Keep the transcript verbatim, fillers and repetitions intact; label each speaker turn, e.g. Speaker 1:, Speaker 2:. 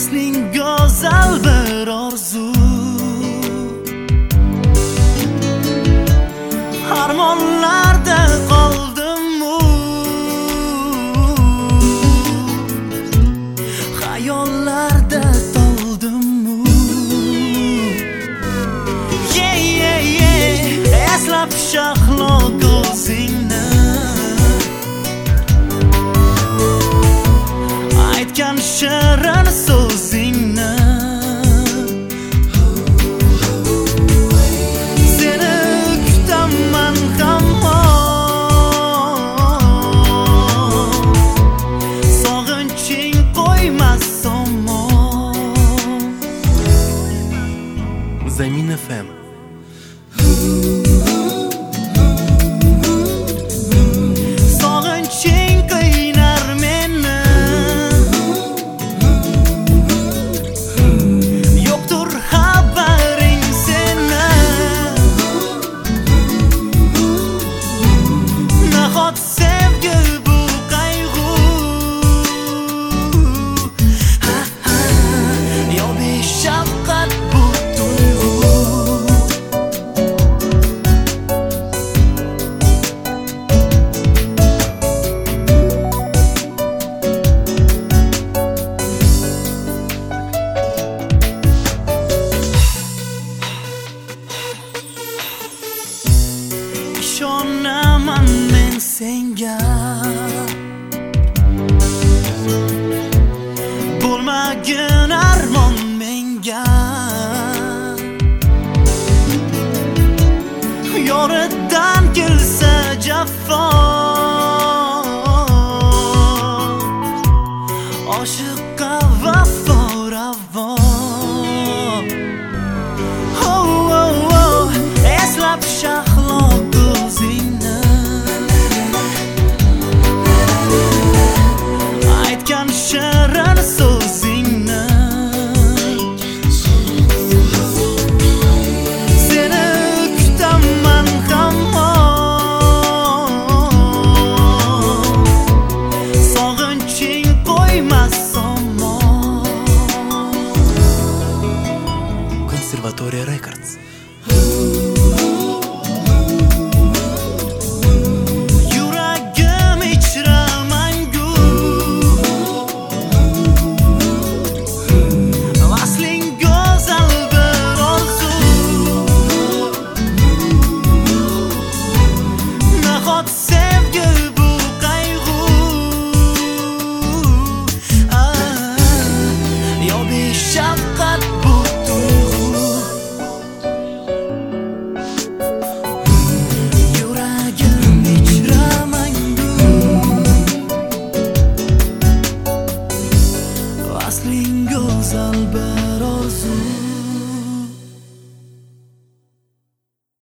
Speaker 1: asling go'zal bir orzu, armonlarda qoldim-u, xayollarda toldim-u. Yeah, yeah, yeah, eslab shahlo ko'zingni, aytgan shirin so'zingni, seni kutaman hamon, sog'inching qo'ymas somon.
Speaker 2: Zamin эф эм.
Speaker 1: Sog'inching qiynar meni, yo'qtur xabaring seni. Nahot sevgi bu qayg'u, ha ha, yo beshafqat bu tuyg'u. Ishonaman men senga, bo'lmagin armon menga. Yoridan kelsa jafo, oshiqqa vafo ravo. Oh, oh, oh, eslab shahlo ko'zingni, aytgan shirin so'zingni, seni kutaman hamon, sog'inching qo'ymas somon.
Speaker 2: Konservatoriya Records.